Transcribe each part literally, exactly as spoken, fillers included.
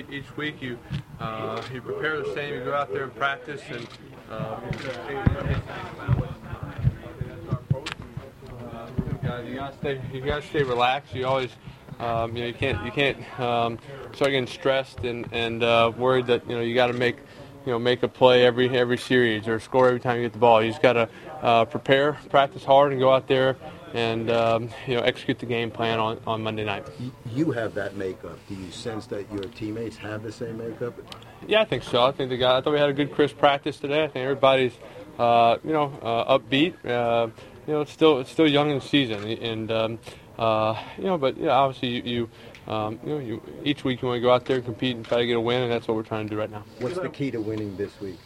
each week you uh, you prepare the same. You go out there and practice, and uh, you gotta stay you gotta stay relaxed. You always um, you know you can't you can't um, start getting stressed and and uh, worried that you know you got to make you know make a play every every series or score every time you get the ball. You just got to uh, prepare, practice hard, and go out there and um, you know execute the game plan on, on Monday night. You have that makeup. Do you sense that your teammates have the same makeup? Yeah, I think so. I think the guy. I thought we had a good, crisp practice today. I think everybody's uh, you know uh, upbeat. Uh, you know, it's still it's still young in the season, and um, uh, you know, but yeah, obviously you. you Um, you know, you, each week you want to go out there and compete and try to get a win, and that's what we're trying to do right now. What's the key to winning this week?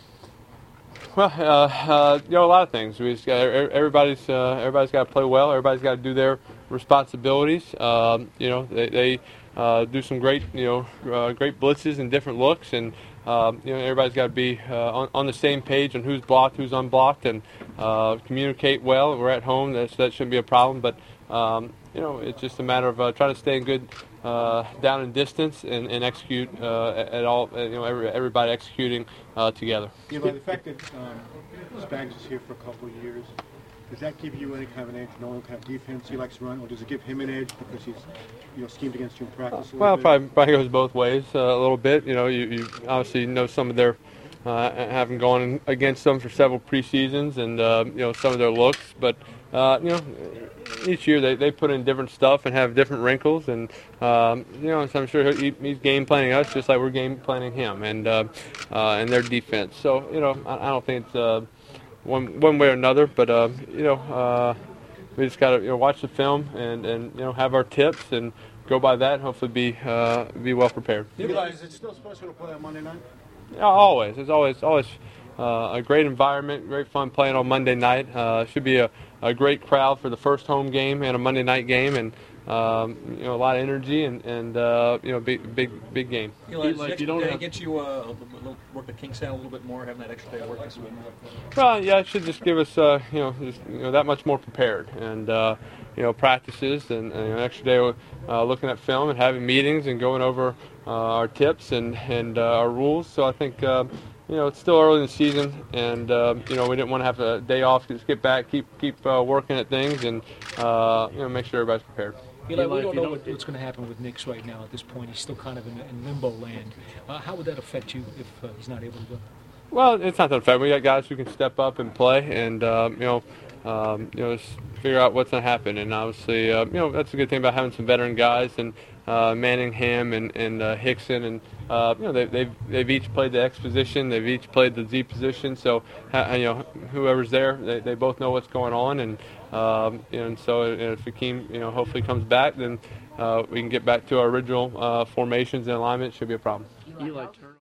Well, uh, uh, you know, a lot of things. We just got, everybody's uh, everybody's got to play well. Everybody's got to do their responsibilities. Um, you know, they, they uh, do some great, you know, uh, great blitzes and different looks, and um, you know, everybody's got to be uh, on, on the same page on who's blocked, who's unblocked, and uh, communicate well. We're at home; that's, that shouldn't be a problem. But um, you know, it's just a matter of uh, trying to stay in good. Uh, down in distance and, and execute uh, at all. Uh, you know, every, everybody executing uh, together. Yeah, by the fact that um, Spags is here for a couple of years, does that give you any kind of an edge, knowing what kind of defense he likes to run, or does it give him an edge because he's, you know, schemed against you in practice? A well, bit? probably probably goes both ways uh, a little bit. You know, you, you obviously know some of their. Uh, having gone against them for several preseasons and uh, you know some of their looks, but uh, you know each year they, they put in different stuff and have different wrinkles, and um, you know so I'm sure he, he's game planning us just like we're game planning him and uh, uh, and their defense. So you know I, I don't think it's uh, one one way or another, but uh, you know uh, we just got to you know watch the film and, and you know have our tips and go by that and hopefully be uh, be well prepared. Eli, is it still special to play on Monday night? Yeah, always. It's always always uh, a great environment, great fun playing on Monday night. Uh, should be a, a great crowd for the first home game and a Monday night game, and um, you know a lot of energy and, and uh, you know big big big game. Eli, Eli, like you don't have... get you uh, a little, work the kinks out a little bit more, having that extra day of work this week. Well, yeah, it should just give us uh, you know just, you know that much more prepared and. Uh, you know, practices and, and an extra day uh, looking at film and having meetings and going over uh, our tips and, and uh, our rules. So I think, uh, you know, it's still early in the season and, uh, you know, we didn't want to have a day off, just get back, keep keep uh, working at things and, uh, you know, make sure everybody's prepared. Eli, we don't know what, what's going to happen with Nix right now at this point. He's still kind of in, in limbo land. Uh, how would that affect you if uh, he's not able to go? Well, it's not that affect. We got guys who can step up and play and, uh, you know, Um, you know, just figure out what's going to happen, and obviously, uh, you know, that's a good thing about having some veteran guys and uh, Manningham and, and uh, Hickson, and uh, you know, they, they've they've each played the X position, they've each played the Z position, so uh, you know, whoever's there, they, they both know what's going on, and um, you know, and so you know, if Hakeem, you know, hopefully comes back, then uh, we can get back to our original uh, formations and alignment. Shouldn't be a problem. Eli, turn